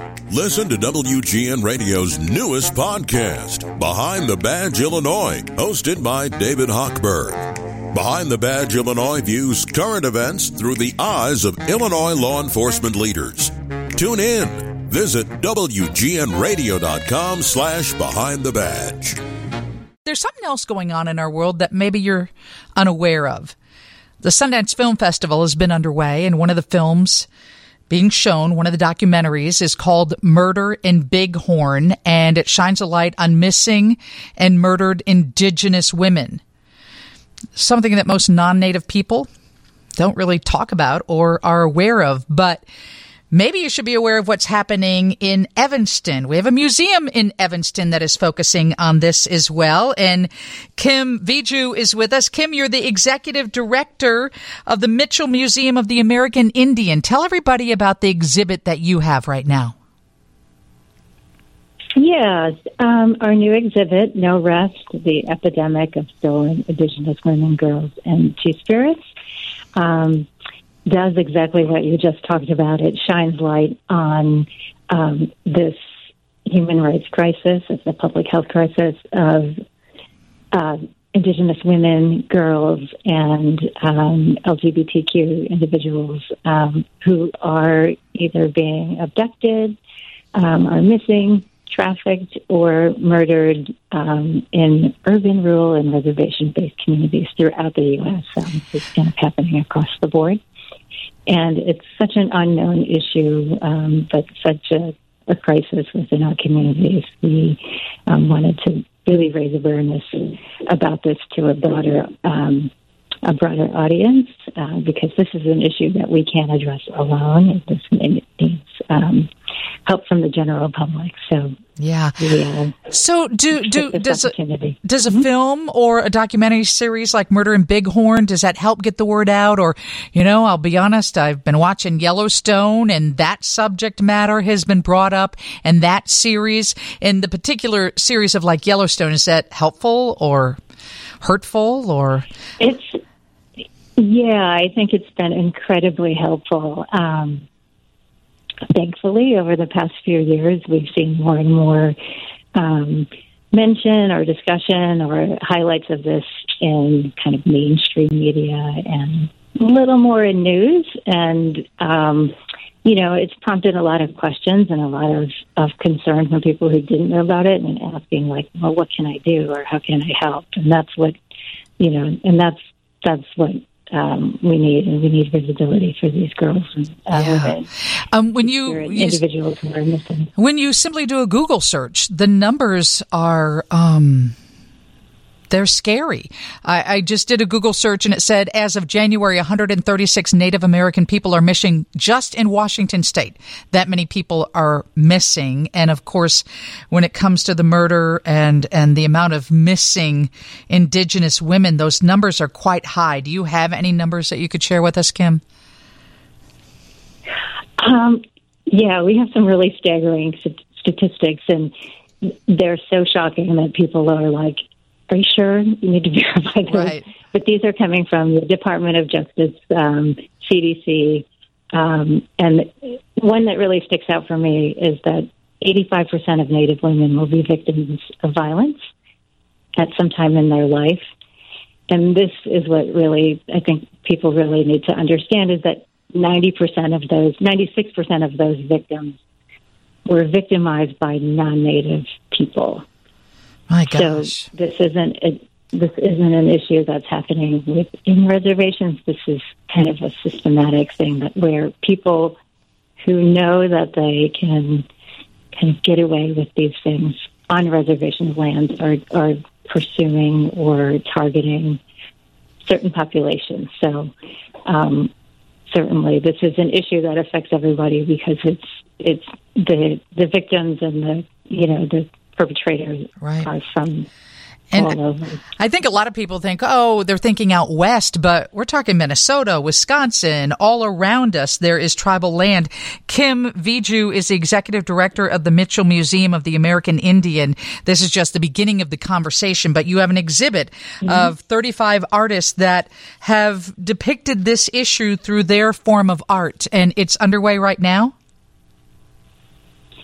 Listen to WGN Radio's newest podcast, Behind the Badge Illinois, hosted by David Hochberg. Behind the Badge Illinois views current events through the eyes of Illinois law enforcement leaders. Tune in. Visit WGNRadio.com/Behind the Badge. There's something else going on in our world that maybe you're unaware of. The Sundance Film Festival has been underway, and one of the films being shown, one of the documentaries, is called Murder in Bighorn, and it shines a light on missing and murdered Indigenous women. Something that most non-Native people don't really talk about or are aware of, but maybe you should be aware of what's happening in Evanston. We have a museum in Evanston that is focusing on this as well. And Kim Viju is with us. Kim, you're the executive director of the Mitchell Museum of the American Indian. Tell everybody about the exhibit that you have right now. Yes, our new exhibit, No Rest, the Epidemic of Stolen Indigenous Women, Girls, and Two-Spirits, does exactly what you just talked about. It shines light on this human rights crisis, it's a public health crisis of Indigenous women, girls, and LGBTQ individuals who are either being abducted, are missing, trafficked, or murdered in urban, rural, and reservation-based communities throughout the U.S. It's kind of happening across the board. And it's such an unknown issue, but such a crisis within our communities. We wanted to really raise awareness about this to a broader audience, because this is an issue that we can't address alone. It needs help from the general public. So yeah. So does a film or a documentary series like Murder in Bighorn, does that help get the word out? Or, I'll be honest, I've been watching Yellowstone, and that subject matter has been brought up, and that series, in the particular series of like Yellowstone, is that helpful or hurtful or? I think it's been incredibly helpful. Thankfully, over the past few years, we've seen more and more mention or discussion or highlights of this in kind of mainstream media and a little more in news. And, it's prompted a lot of questions and a lot of concern from people who didn't know about it and asking, like, well, what can I do or how can I help? And that's what, that's what we need, and we need visibility for these girls and women. Individuals who are missing. When you simply do a Google search, the numbers are they're scary. I just did a Google search, and it said as of January, 136 Native American people are missing just in Washington state. That many people are missing. And of course, when it comes to the murder and the amount of missing Indigenous women, those numbers are quite high. Do you have any numbers that you could share with us, Kim? We have some really staggering statistics, and they're so shocking that people are like, are you sure? You need to verify those. Right. But these are coming from the Department of Justice, CDC, and one that really sticks out for me is that 85% of Native women will be victims of violence at some time in their life. And this is what really, I think people really need to understand, is that 96% of those victims were victimized by non-Native people. My gosh. So this isn't an issue that's happening within reservations. This is kind of a systematic thing where people who know that they can kind of get away with these things on reservation lands are pursuing or targeting certain populations. So certainly this is an issue that affects everybody, because it's the victims and the perpetrators are from all over. I think a lot of people think, they're thinking out west, but we're talking Minnesota, Wisconsin, all around us. There is tribal land. Kim Viju is the executive director of the Mitchell Museum of the American Indian. This is just the beginning of the conversation, but you have an exhibit of 35 artists that have depicted this issue through their form of art, and it's underway right now?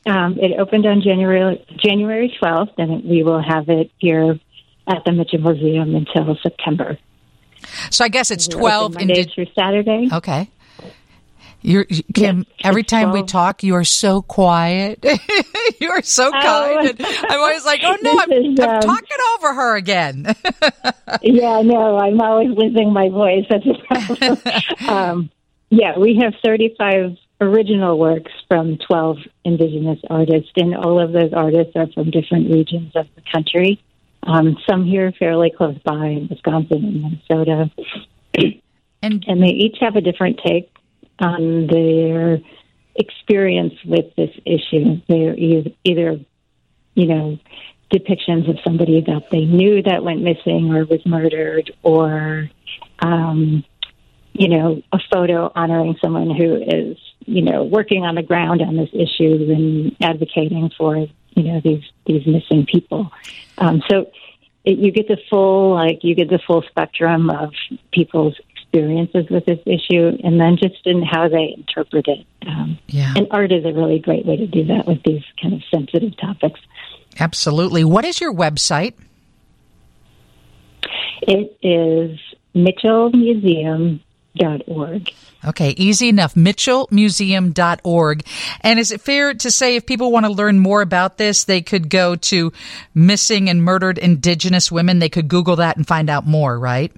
It opened on January 12th, and we will have it here at the Mitchell Museum until September. So I guess it's 12 Monday through Saturday. Okay. Kim, every time 12. We talk, you are so quiet. You are so kind. And I'm always like, oh no, I'm talking over her again. Yeah, no, I'm always losing my voice. That's a problem. We have 35 original works from 12 Indigenous artists, and all of those artists are from different regions of the country. Some here fairly close by in Wisconsin and Minnesota. And they each have a different take on their experience with this issue. They're either, depictions of somebody that they knew that went missing or was murdered, or, a photo honoring someone who is, working on the ground on this issue and advocating for, these missing people. So you get the full spectrum of people's experiences with this issue, and then just in how they interpret it. And art is a really great way to do that with these kind of sensitive topics. Absolutely. What is your website? It is mitchellmuseum.org. Okay, easy enough. mitchellmuseum.org. And is it fair to say if people want to learn more about this, they could go to Missing and Murdered Indigenous Women? They could Google that and find out more, right?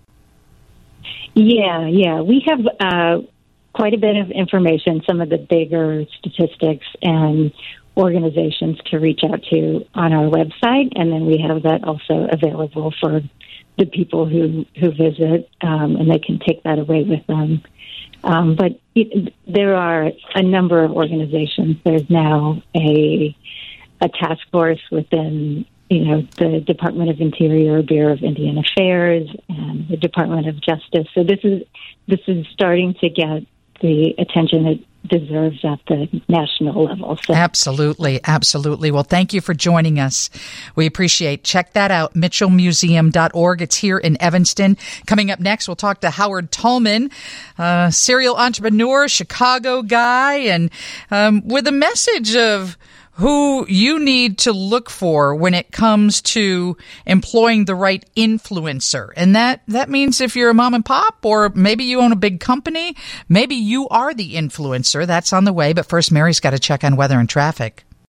Yeah. We have quite a bit of information, some of the bigger statistics and organizations to reach out to on our website. And then we have that also available for the people who visit, and they can take that away with them. But there are a number of organizations. There's now a task force within the Department of Interior, Bureau of Indian Affairs, and the Department of Justice. So this is starting to get the attention it deserves at the national level. So. Absolutely. Well, thank you for joining us. We appreciate. Check that out, mitchellmuseum.org. It's here in Evanston. Coming up next, we'll talk to Howard Tolman, serial entrepreneur, Chicago guy, and with a message of who you need to look for when it comes to employing the right influencer. And that means if you're a mom and pop, or maybe you own a big company, maybe you are the influencer. That's on the way. But first, Mary's got to check on weather and traffic.